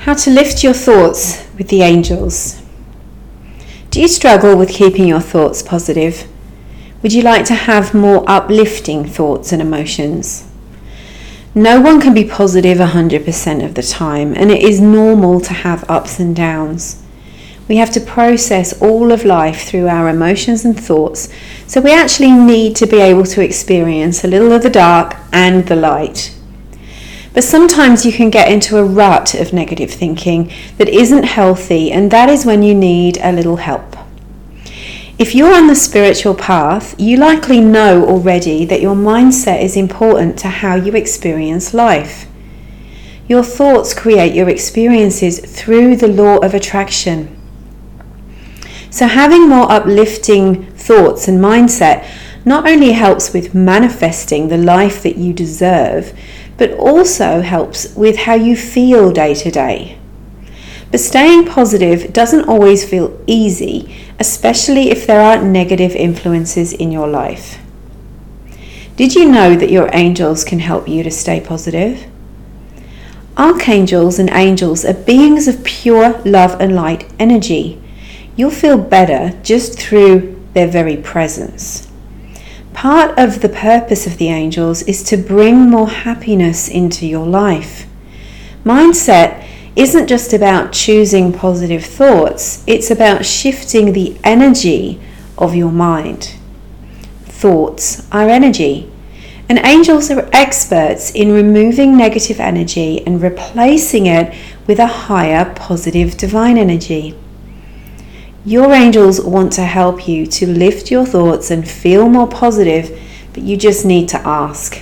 How to lift your thoughts with the angels. Do you struggle with keeping your thoughts positive? Would you like to have more uplifting thoughts and emotions? No one can be positive 100% of the time, and it is normal to have ups and downs. We have to process all of life through our emotions and thoughts, so we actually need to be able to experience a little of the dark and the light. But sometimes you can get into a rut of negative thinking that isn't healthy, and that is when you need a little help. If you're on the spiritual path, you likely know already that your mindset is important to how you experience life. Your thoughts create your experiences through the law of attraction. So having more uplifting thoughts and mindset not only helps with manifesting the life that you deserve, but also helps with how you feel day to day. But staying positive doesn't always feel easy, especially if there are negative influences in your life. Did you know that your angels can help you to stay positive? Archangels and angels are beings of pure love and light energy. You'll feel better just through their very presence. Part of the purpose of the angels is to bring more happiness into your life. Mindset isn't just about choosing positive thoughts, it's about shifting the energy of your mind. Thoughts are energy, and angels are experts in removing negative energy and replacing it with a higher positive divine energy. Your angels want to help you to lift your thoughts and feel more positive, but you just need to ask.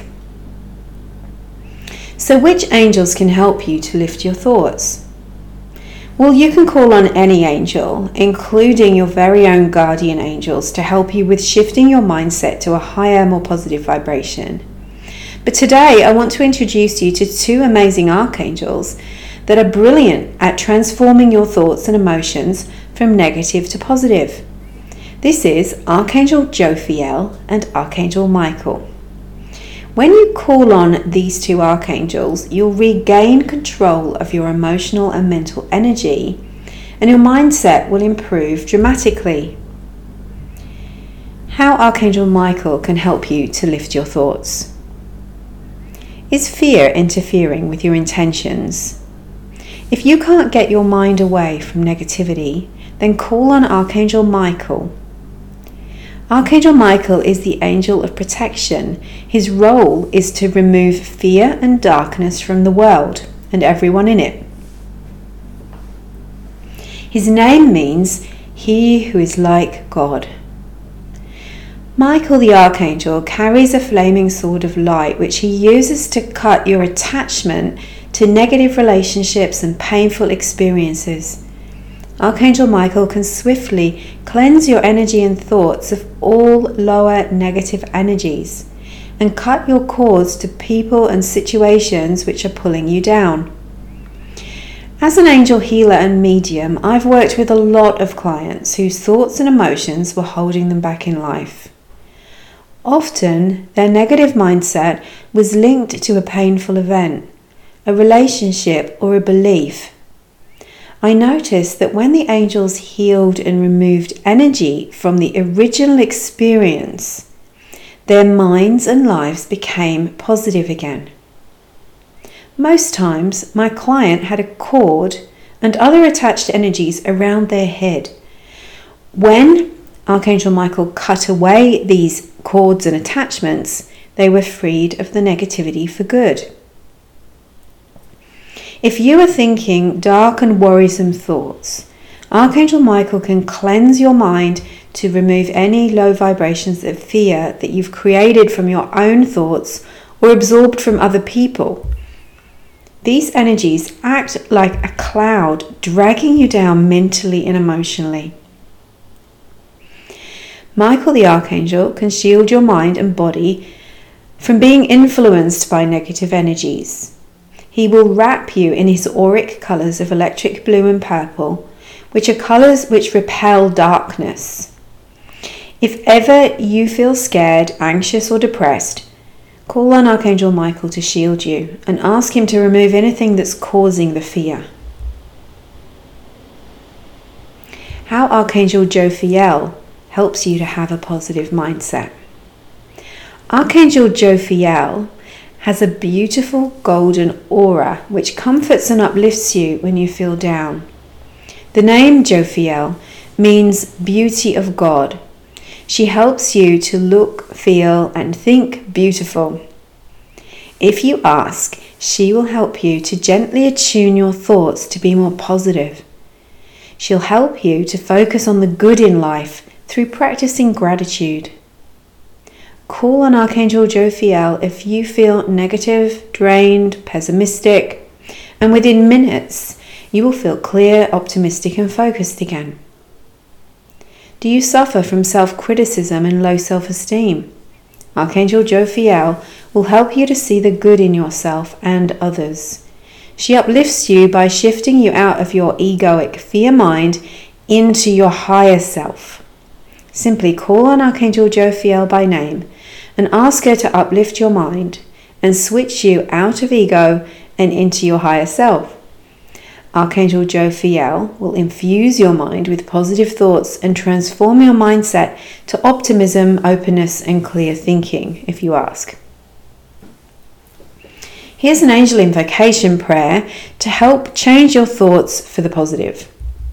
So which angels can help you to lift your thoughts? Well, you can call on any angel, including your very own guardian angels, to help you with shifting your mindset to a higher, more positive vibration. But today I want to introduce you to two amazing archangels that are brilliant at transforming your thoughts and emotions from negative to positive. This is Archangel Jophiel and Archangel Michael. When you call on these two archangels, you'll regain control of your emotional and mental energy, and your mindset will improve dramatically. How Archangel Michael can help you to lift your thoughts. Is fear interfering with your intentions? If you can't get your mind away from negativity, then call on Archangel Michael. Archangel Michael is the angel of protection. His role is to remove fear and darkness from the world and everyone in it. His name means he who is like God. Michael the Archangel carries a flaming sword of light which he uses to cut your attachment to negative relationships and painful experiences. Archangel Michael can swiftly cleanse your energy and thoughts of all lower negative energies and cut your cords to people and situations which are pulling you down. As an angel healer and medium, I've worked with a lot of clients whose thoughts and emotions were holding them back in life. Often, their negative mindset was linked to a painful event, a relationship, or a belief. I noticed that when the angels healed and removed energy from the original experience, their minds and lives became positive again. Most times, my client had a cord and other attached energies around their head. When Archangel Michael cut away these cords and attachments, they were freed of the negativity for good. If you are thinking dark and worrisome thoughts, Archangel Michael can cleanse your mind to remove any low vibrations of fear that you've created from your own thoughts or absorbed from other people. These energies act like a cloud, dragging you down mentally and emotionally. Michael the Archangel can shield your mind and body from being influenced by negative energies. He will wrap you in his auric colours of electric blue and purple, which are colours which repel darkness. If ever you feel scared, anxious or depressed, call on Archangel Michael to shield you and ask him to remove anything that's causing the fear. how Archangel Jophiel helps you to have a positive mindset. Archangel Jophiel has a beautiful golden aura which comforts and uplifts you when you feel down. The name Jophiel means beauty of God. She helps you to look, feel, and think beautiful. If you ask, she will help you to gently attune your thoughts to be more positive. She'll help you to focus on the good in life through practicing gratitude. Call on Archangel Jophiel if you feel negative, drained, pessimistic, and within minutes you will feel clear, optimistic, and focused again. Do you suffer from self-criticism and low self-esteem? Archangel Jophiel will help you to see the good in yourself and others. She uplifts you by shifting you out of your egoic fear mind into your higher self. Simply call on Archangel Jophiel by name and ask her to uplift your mind and switch you out of ego and into your higher self. Archangel Jophiel will infuse your mind with positive thoughts and transform your mindset to optimism, openness, and clear thinking, if you ask. Here's an angel invocation prayer to help change your thoughts for the positive.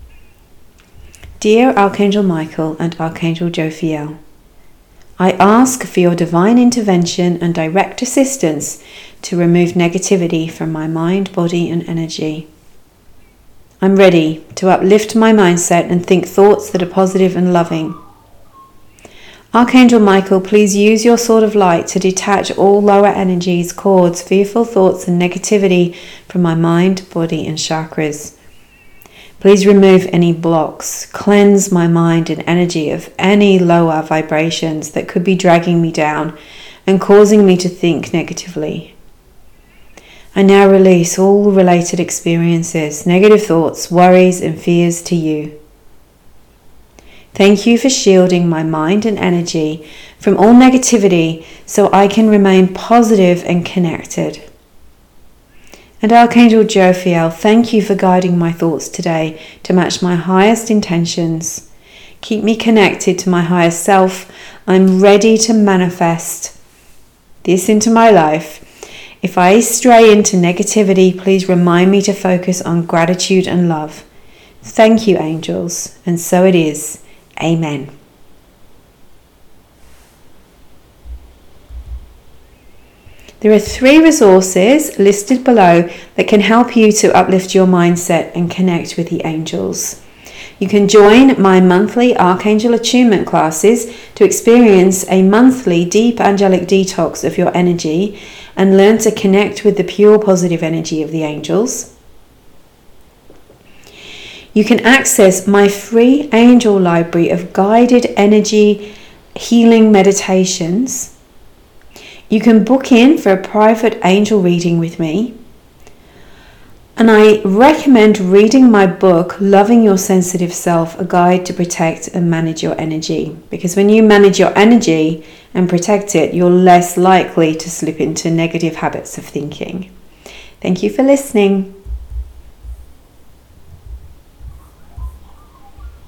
Dear Archangel Michael and Archangel Jophiel, I ask for your divine intervention and direct assistance to remove negativity from my mind, body, and energy. I'm ready to uplift my mindset and think thoughts that are positive and loving. Archangel Michael, please use your sword of light to detach all lower energies, cords, fearful thoughts, and negativity from my mind, body, and chakras. Please remove any blocks, cleanse my mind and energy of any lower vibrations that could be dragging me down and causing me to think negatively. I now release all related experiences, negative thoughts, worries, and fears to you. Thank you for shielding my mind and energy from all negativity so I can remain positive and connected. And Archangel Jophiel, thank you for guiding my thoughts today to match my highest intentions. Keep me connected to my higher self. I'm ready to manifest this into my life. If I stray into negativity, please remind me to focus on gratitude and love. Thank you, angels. And so it is. Amen. There are 3 resources listed below that can help you to uplift your mindset and connect with the angels. You can join my monthly Archangel Attunement classes to experience a monthly deep angelic detox of your energy and learn to connect with the pure positive energy of the angels. You can access my free angel library of guided energy healing meditations. You can book in for a private angel reading with me. And I recommend reading my book, Loving Your Sensitive Self, A Guide to Protect and Manage Your Energy. Because when you manage your energy and protect it, you're less likely to slip into negative habits of thinking. Thank you for listening.